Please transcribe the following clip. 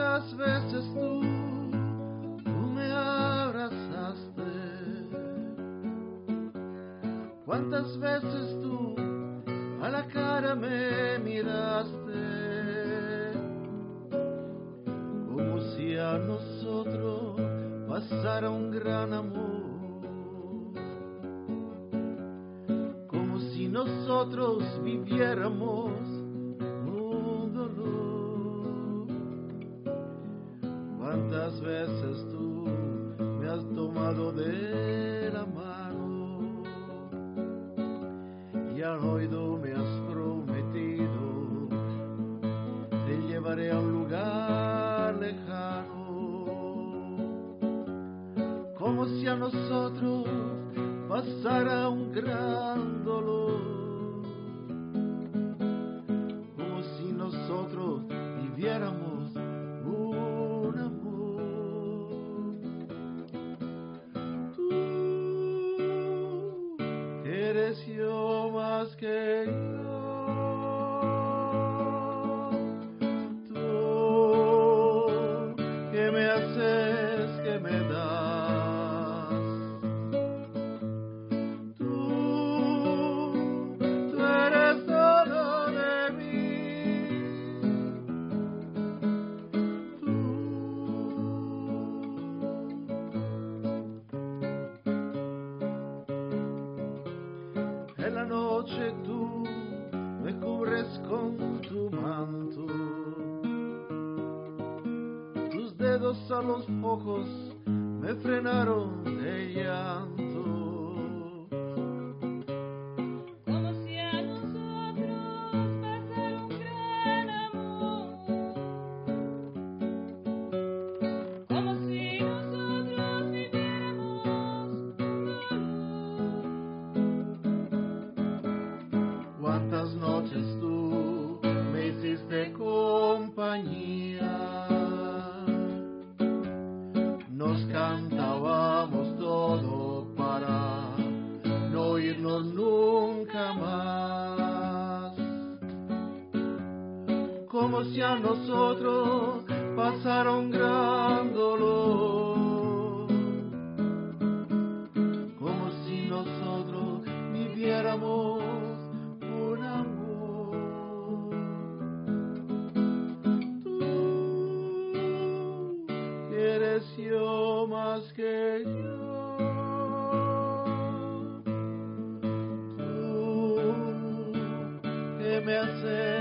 ¿Cuántas veces tú me abrazaste? ¿Cuántas veces tú a la cara me miraste? Como si a nosotros pasara un gran amor, como si nosotros viviéramos un dolor. ¿Cuántas veces tú me has tomado de la mano y al oído me has prometido te llevaré a un lugar lejano? Como si a nosotros pasara un gran dolor, como si nosotros viviéramos un amor. Tú eres yo más que yo. Tú que me haces, que me das. Tú eres todo de mí. En la noche tú me cubres con tu manto, tus dedos a los ojos me frenaron de llanto. Como si a nosotros pasara un gran amor, como si nosotros viviéramos un dolor. ¿Cuántas noches tú me hiciste compañía? Nos cantábamos todo para no irnos nunca más. Como si a nosotros pasara un gran dolor, como si nosotros viviéramos un amor. Tú eres yo más que yo. Tú que me haces